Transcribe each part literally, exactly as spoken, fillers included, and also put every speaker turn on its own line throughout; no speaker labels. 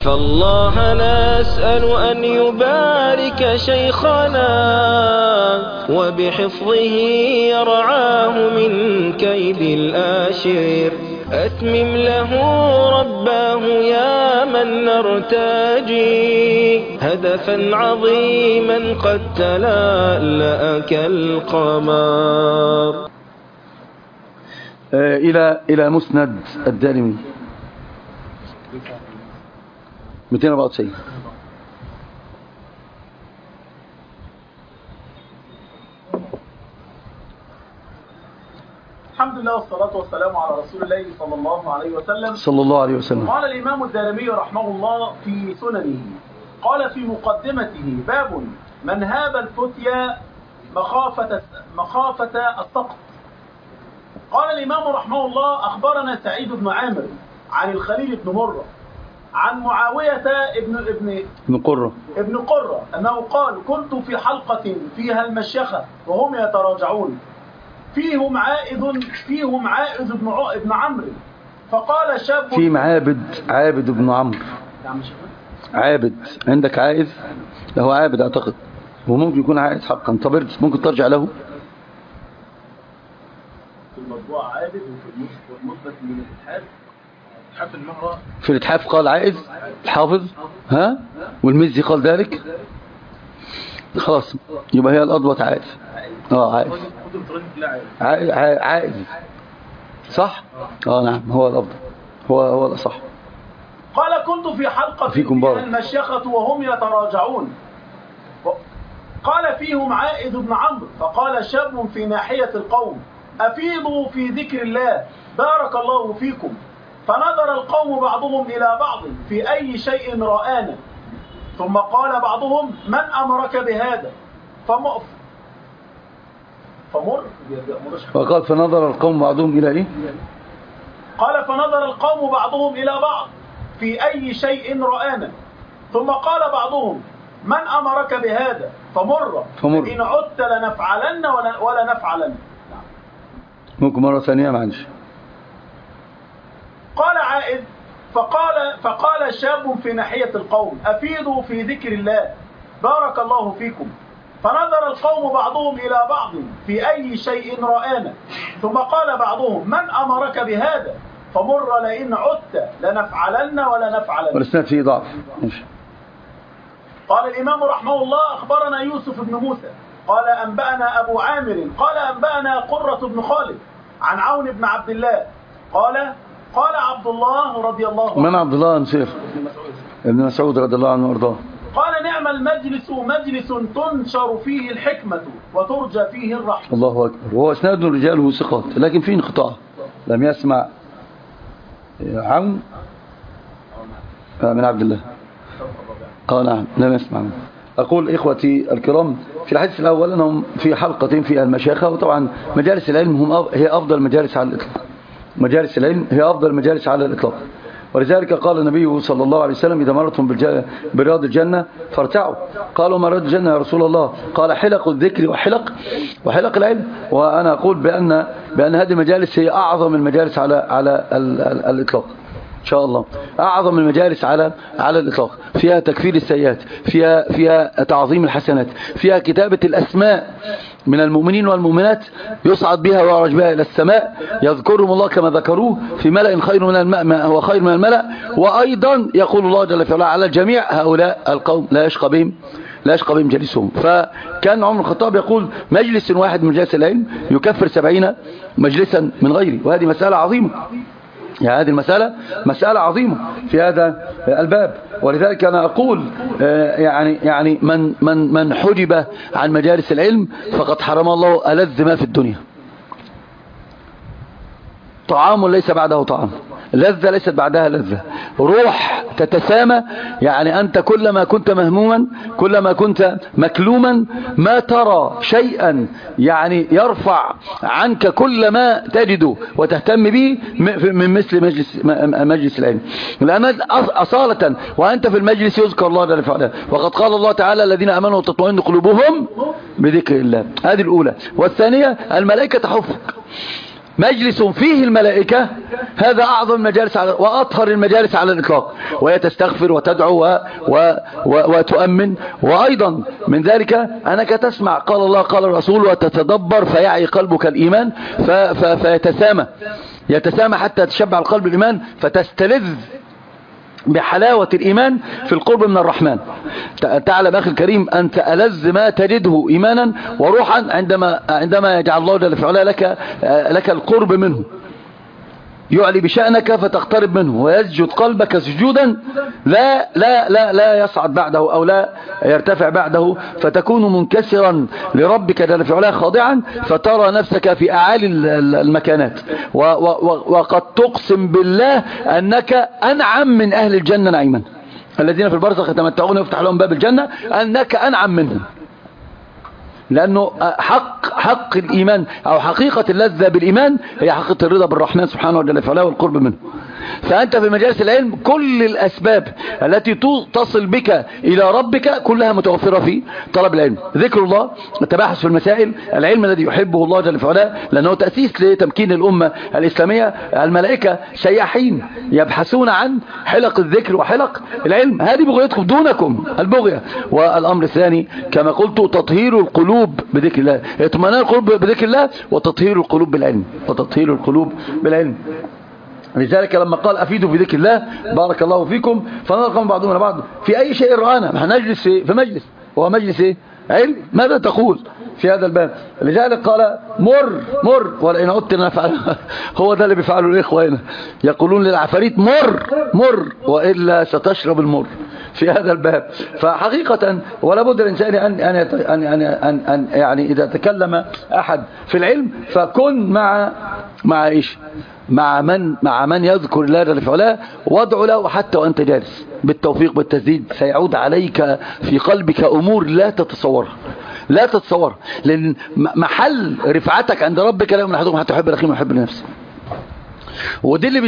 فالله نسأل أن يبارك شيخنا وبحفظه يرعاه من كيد الآشر. أتمم له رباه يا من نرتجي هدفا عظيما قد تلألأ كالقمر.
آه إلى إلى مسند الدارمي مئتين وأربعة وتسعين.
الحمد لله والصلاة والسلام على رسول الله صلى الله عليه وسلم
صلى الله عليه وسلم.
قال الإمام الدارمي رحمه الله في سننه، قال في مقدمته: باب من هاب الفتيا مخافة مخافة السقط. قال الإمام رحمه الله: أخبرنا سعيد بن عامر عن الخليل بن مرة عن معاوية ابن ابن
ابن قرة
ابن قرة أنه قال: كنت في حلقة فيها المشيخة وهم يتراجعون، فيهم عائذ فيهم عائذ بن ابن عمرو، فقال شاب
فيهم عابد عابد بن عمرو. عابد عندك عائذ؟ له عابد أعتقد، وممكن يكون عائذ حقا. طب ممكن ترجع له
في المطبوع عابد، وفي المثبت من الإتحاف إتحاف المهرة.
في الإتحاف قال عائذ الحافظ، ها، والمزي قال ذلك. خلاص يبقى هي الأضبط عائذ. اه عائذ عائذ عائذ صح. اه نعم هو الأفضل، هو هو الأصح.
قال: كنت في حلقة فيها المشيخة وهم يتراجعون، قال: فيهم عائذ بن عمرو، فقال شاب في ناحية القوم: أفيضوا في ذكر الله بارك الله فيكم. فنظر القوم بعضهم إلى بعض في أي شيء رآنا، ثم قال بعضهم: من أمرك بهذا؟ فمر فمر
وقال فنظر القوم بعضهم إلى إيه؟
قال: فنظر القوم بعضهم إلى بعض في أي شيء رآنا، ثم قال بعضهم: من أمرك بهذا؟ فمر
فمر
إن عدت لنفعلن ولا, ولا نفعلن.
ممكن مرة ثانية معلش.
قال عائد: فقال فقال شاب في ناحية القوم: أفيضوا في ذكر الله بارك الله فيكم. فنظر القوم بعضهم إلى بعض في أي شيء رآنا، ثم قال بعضهم: من أمرك بهذا؟ فمر لئن عدت لنفعلن ولا نفعلن.
والإسناد فيه ضعف.
قال الإمام رحمه الله: أخبرنا يوسف بن موسى قال أنبأنا أبو عامر قال أنبأنا قرة بن خالد عن عون بن عبد الله قال: قال عبد الله رضي الله عنه.
من عبد الله نسير ابن مسعود رضي الله عنه وارضاه.
قال: نعم المجلس مجلس تنشر فيه الحكمة وترجى فيه الرحمة.
الله أكبر. وهو اسناد رجاله ثقات لكن فيه انقطاع، لم يسمع عون من عبد الله. اه نعم لم يسمع. أقول إخوتي الكرام في الحديث الأول أنهم في حلقة فيها المشايخة، وطبعا مجالس العلم هم هي أفضل مجالس على الإطلاق. مجالس العلم هي أفضل مجالس على الإطلاق، ولذلك قال النبي صلى الله عليه وسلم: إذا مرتم برياض الجنة فارتعوا. قالوا: ما رياض الجنة يا رسول الله؟ قال: حلق الذكر وحلق وحلق العلم. وأنا أقول بأن بأن هذه المجالس هي أعظم المجالس على على الإطلاق إن شاء الله، أعظم المجالس على على الإطلاق. فيها تكفير السيئات، فيها فيها تعظيم الحسنات، فيها كتابة الأسماء من المؤمنين والمؤمنات يصعد بها ويعرج بها إلى السماء، يذكرهم الله كما ذكروه في ملأ خير من الماء هو خير من الملأ. وأيضا يقول الله جل وعلا على الجميع: هؤلاء القوم لا يشقى بهم لا يشقى بهم جلسهم. فكان عمر الخطاب يقول: مجلس واحد من مجالس العلم يكفر سبعين مجلسا من غيره. وهذه مسألة عظيمة، يعني هذه المسألة مسألة عظيمة في هذا الباب. ولذلك أنا أقول يعني يعني من من من حجب عن مجالس العلم فقد حرم الله ألذ ما في الدنيا. طعام ليس بعده طعام، لذة ليست بعدها لذة، روح تتسامى. يعني أنت كلما كنت مهموما، كلما كنت مكلوما، ما ترى شيئا يعني يرفع عنك كل ما تجده وتهتم به من مثل مجلس مجلس العلم. لأن أصالة وأنت في المجلس يذكر الله جل وعلا، وقد قال الله تعالى: الذين آمنوا وتطمئن قلوبهم بذكر الله. هذه الأولى. والثانية: الملائكة تحفك. مجلس فيه الملائكة هذا أعظم المجالس على وأطهر المجالس على الإطلاق، وهي تستغفر وتدعو و و و وتؤمن. وأيضا من ذلك أنك تسمع قال الله قال الرسول وتتدبر فيعي قلبك الإيمان ف ف فيتسامى يتسامى حتى تشبع القلب الإيمان فتستلذ بحلاوة الإيمان في القرب من الرحمن. تعلم أخي الكريم أنت ألذ ما تجده إيمانا وروحا عندما عندما يجعل الله جل في علاه لك لك القرب منه، يعلي بشأنك فتقترب منه ويسجد قلبك سجودا لا لا لا لا يصعد بعده أو لا يرتفع بعده، فتكون منكسرا لربك جل في علاه خاضعا، فترى نفسك في أعالي المكانات، وقد تقسم بالله أنك أنعم من أهل الجنة نعيما، الذين في البرزخ يتمتعون ويفتح لهم باب الجنة، أنك أنعم منهم. لأنه حق حق الإيمان أو حقيقة اللذة بالإيمان هي حقيقة الرضا بالرحمن سبحانه وتعالى والقرب منه. فأنت في مجالس العلم كل الأسباب التي تصل بك إلى ربك كلها متوفرة في طلب العلم، ذكر الله، التباحث في المسائل، العلم الذي يحبه الله جل وعلا، لأنه تأسيس لتمكين الأمة الإسلامية. الملائكة سياحين يبحثون عن حلق الذكر وحلق العلم، هذه بغيتكم دونكم البغية. والأمر الثاني كما قلت تطهير القلوب بذكر الله، اطمئنان القلوب بذكر الله، وتطهير القلوب بالعلم وتطهير القلوب بالعلم. لذلك لما قال أفيدوا بذكر الله بارك الله فيكم فنلقم بعضهم من بعض في أي شيء رآنا، نحن نجلس في مجلس وهو مجلس إيه؟ علم. ماذا تقول في هذا الباب؟ لذلك قال مر مر ولئن عدت نفعل هو ده اللي بيفعله الإخوة هنا، يقولون للعفاريت مر مر وإلا ستشرب المر في هذا الباب. فحقيقة ولا بد الإنسان أن أن أن أن أن يعني إذا تكلم أحد في العلم فكن مع مع إيش؟ مع من مع من يذكر الله جل في علاه، وادعو له حتى وأنت جالس بالتوفيق بالتسديد، سيعود عليك في قلبك أمور لا تتصورها لا تتصور، لأن محل رفعتك عند ربك لا يؤمن أحدكم حتى يحب الأخيه ويحب لنفسه. ودي اللي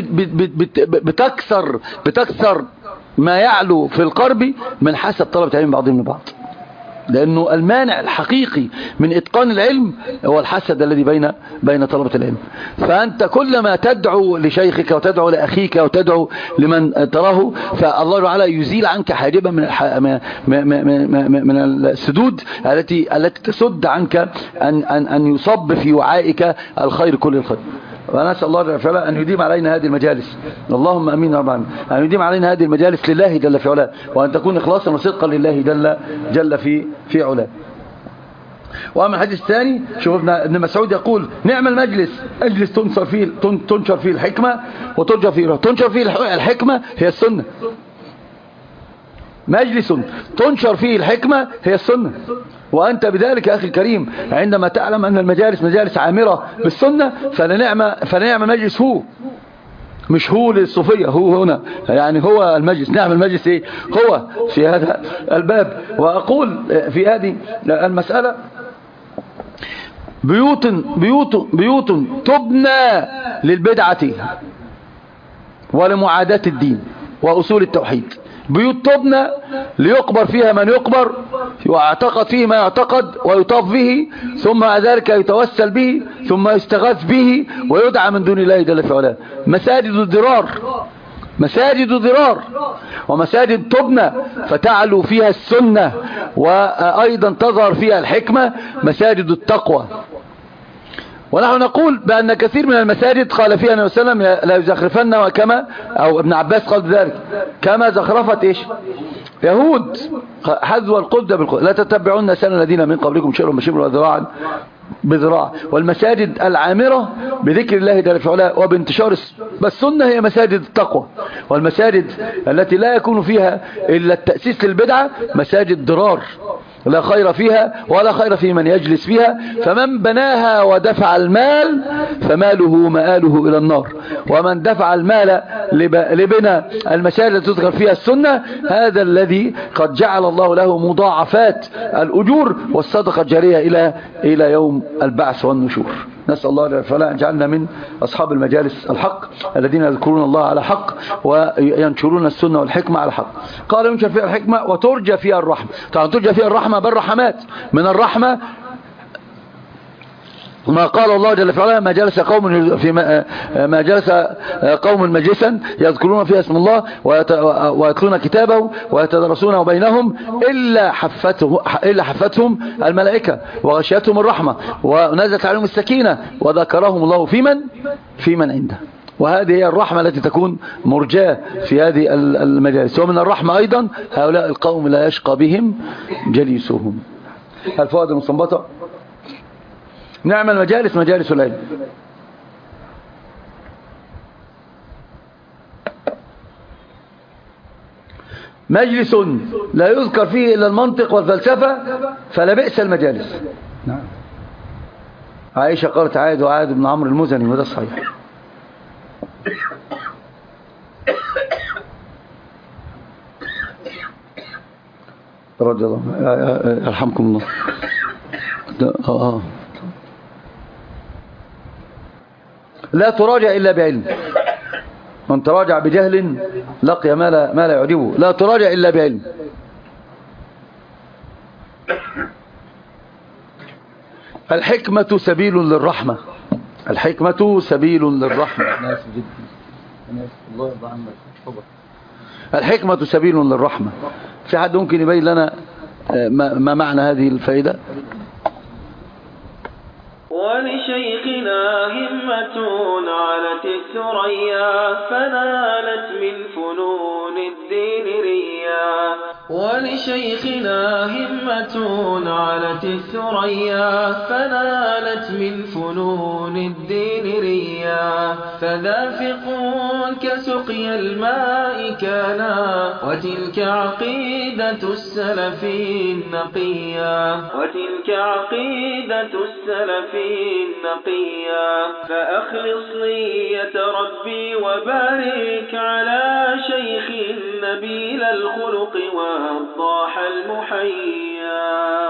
بتكسر بتكسر ما يعلو في القرب من حسب طلبة العلم بعضهم لبعض، لأنه المانع الحقيقي من إتقان العلم هو الحسد الذي بين بين طلبة العلم. فأنت كلما تدعو لشيخك وتدعو لأخيك وتدعو لمن تراه، فالله تعالى يزيل عنك حاجبا من الح... من السدود التي التي تسد عنك أن أن أن يصب في وعائك الخير كل الخير. ونسأل الله جل في علاه أن يديم علينا هذه المجالس، اللهم أمين رب العالمين، أن يديم علينا هذه المجالس لله جل في علاه، وأن تكون إخلاصا وصدقا لله جل جل في في علاه. وأما الحديث الثاني شوف ابن مسعود يقول نعم المجلس اجلس تنشر فيه تنشر فيه الحكمة وترجى فيه تنشر فيه الحكمة هي السنة، مجلس تنشر فيه الحكمة هي السنة. وأنت بذلك يا أخي الكريم عندما تعلم أن المجالس مجالس عامرة بالسنة فلنعم فلنعم مجلس هو، مش هو للصوفية، هو هنا يعني هو المجلس. نعم المجلس إيه؟ هو في هذا الباب. وأقول في هذه المسألة بيوت بيوت بيوت تبنى للبدعة ولمعاداة الدين وأصول التوحيد، بيوت تبنى ليقبر فيها من يقبر ويعتقد فيه ما يعتقد ويطاف به، ثم ذلك يتوسل به، ثم يستغاث به ويدعى من دون الله جل في علاه. مساجد الضرار مساجد ضرار ومساجد تبنى فتعلو فيها السنة وأيضا تظهر فيها الحكمة، مساجد التقوى. ونحن نقول بأن كثير من المساجد قال فيها النبي صلى الله عليه وسلم لا يزخرفن، كما أو ابن عباس قال ذلك كما زخرفت إيش يهود حذو القدة بالقدة، لا تتبعون سنة الذين من قبلكم شبرا بشبر وذراعا بذراع. والمساجد العامرة بذكر الله جل في علاه وبانتشار السنة هي مساجد التقوى. والمساجد التي لا يكون فيها إلا التأسيس للبدعة مساجد ضرار لا خير فيها ولا خير في من يجلس فيها، فمن بناها ودفع المال فماله مآله إلى النار، ومن دفع المال لبنى المساجد التي تذكر فيها السنة هذا الذي قد جعل الله له مضاعفات الأجور والصدقة الجارية إلى إلى يوم البعث والنشور. نسأل الله جل وعلا أن يجعلنا من أصحاب المجالس الحق الذين يذكرون الله على حق وينشرون السنة والحكمة على حق. قال ينشر فيها الحكمة وترجى فيها الرحمة. طبعا ترجى فيها الرحمة بالرحمات، من الرحمة ما قال الله جل في علاه: ما جلس قوم في ما جلس قوم مجلسا يذكرون فيها اسم الله ويتلون كتابه ويتدرسونه بينهم إلا حفته إلا حفتهم الملائكة وغشيتهم الرحمة ونزلت عليهم السكينة وذكرهم الله في من في من عنده. وهذه هي الرحمة التي تكون مرجاة في هذه المجالس. ومن الرحمة أيضا هؤلاء القوم لا يشقى بهم جليسهم. الفوائد المستنبطة: نعم المجالس مجالس العلم. مجلس لا يذكر فيه إلا المنطق والفلسفة فلا بئس المجالس. نعم. عائشة قالت: عاد وعاد بن عمرو المزني، وده صحيح. رضي الله يرحمكم الله. آه آه. لا تراجع إلا بعلم. من تراجع بجهل لقي ما لا, ما لا يعجبه. لا تراجع إلا بعلم. الحكمة سبيل للرحمة. الحكمة سبيل للرحمة. الحكمة سبيل للرحمة. في حد ممكن يبين لنا ما معنى هذه الفائدة؟
ولشيخنا همة علت الثريا فنالت من فنون الدين ريا. ولشيخنا همة علت الثريا فنالت من فنون الدين ريا. فذافق كسقي الماء كانا وتلك عقيدة السلف النقيا. وتلك عقيدة السلف النقيا. فأخلص نية ربي وبارك على شيخ نبيل الخلق والضاح المحيا.